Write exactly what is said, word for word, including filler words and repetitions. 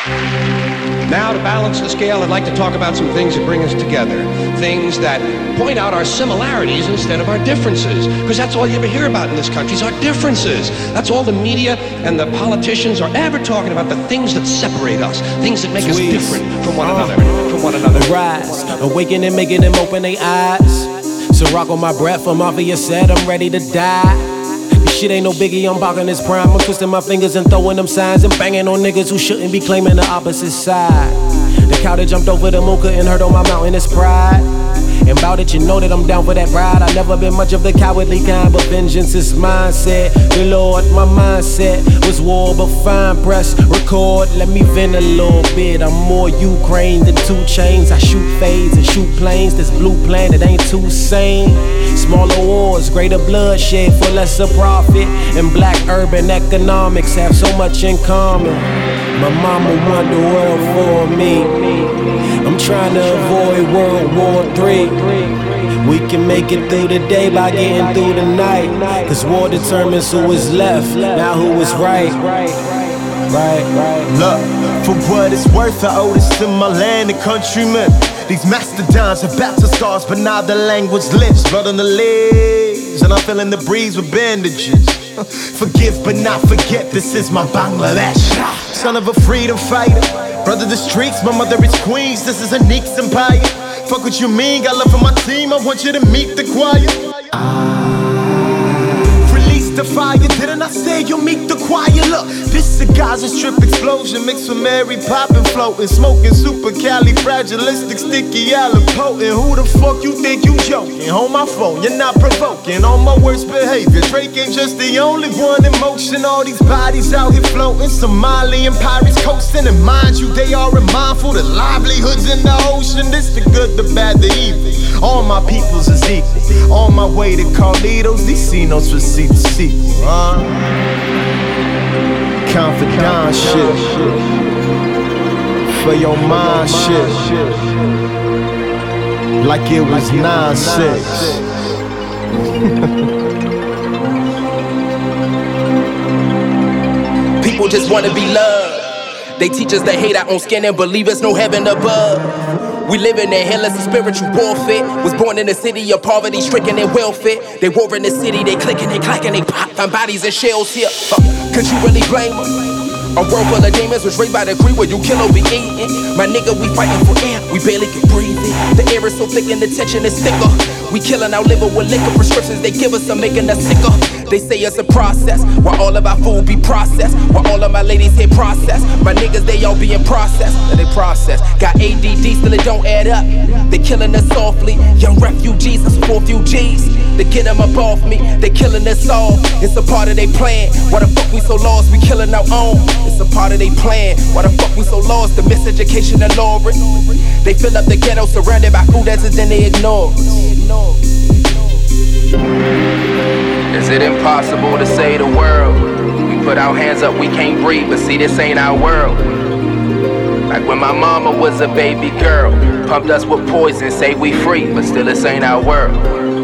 Now, to balance the scale, I'd like to talk about some things that bring us together. Things that point out our similarities instead of our differences. Because that's all you ever hear about in this country is our differences. That's all the media and the politicians are ever talking about, the things that separate us. Things that make Sweet. us different from one uh, another. From one another. Rise, awaken and making them open their eyes. So rock on my breath, I'm off of your set, I'm ready to die. Shit ain't no biggie, I'm barking this prime. I'm twisting my fingers and throwing them signs and banging on niggas who shouldn't be claiming the opposite side. The cow that jumped over the moon couldn't hurt on my mountain, it's pride. And bout it, you know that I'm down for that ride. I never been much of the cowardly kind, but vengeance is mindset. The Lord, my mindset was war, but fine press, record. Let me vent a little bit. I'm more Ukraine than two chains. I shoot fades and shoot planes. This blue planet ain't too sane. Smaller wars, greater bloodshed for lesser profit. And black urban economics have so much in common. My mama won the world for me. I'm trying to avoid World War Three. We can make it through the day by getting through the night. Cause war determines who is left, not who is right. Right, right. Look, for what it's worth, I owe this to my land and countrymen. These mastodons are battle scars, but now the language lives. Blood on the legs, and I'm feeling the breeze with bandages. Forgive but not forget, this is my Bangladesh. Son of a freedom fighter, brother the streets, my mother is Queens, this is a Neeks empire. Fuck what you mean, got love for my team, I want you to meet the choir. Release the fire, didn't I say you'll meet the choir? Look, this a Gaza Strip explosion mixed with Mary Poppin' floating, smoking supercalifragilistic sticky potent. Who the fuck you think you joking? Hold my phone, you're not provoking. On my worst behavior, Drake ain't just the only one in motion. All these bodies out here floating, Somalian pirates coasting. And mind you, they are mindful, the livelihoods in the ocean. This the good, the bad, the evil. All my peoples is equal. On my way to Carlitos, these C-notes for seat to sequel. Uh. Confidant shit. For your mind shit. Like it was nine six. People just wanna be loved. They teach us to hate our own skin and believe us no heaven above. We live in a hell of spiritual warfare. Was born in a city of poverty, stricken in welfare. They war in the city, they clicking, they clacking, they pop. Find bodies and shells here. Uh, could you really blame them? A world full of demons was raised by the degree where you kill or be eaten. My nigga, we fighting for air, we barely can breathe it. The air is so thick and the tension is thicker. We killing our liver with liquor prescriptions they give us are making us sicker. They say it's a process, while all of our food be processed, while all of my ladies hit process. My niggas, they all be in process, and they process. Got A D D, still it don't add up. They killing us softly, young refugees, that's four few G's. They get them up off me, they killing us all. It's a part of their plan. Why the fuck we so lost, we killing our own. It's a part of their plan. Why the fuck we so lost, the miseducation and lowering. They fill up the ghetto surrounded by food deserts and they ignore us. Is it impossible to save the world? We put our hands up, we can't breathe, but see this ain't our world. Like when my mama was a baby girl, pumped us with poison, say we free, but still this ain't our world.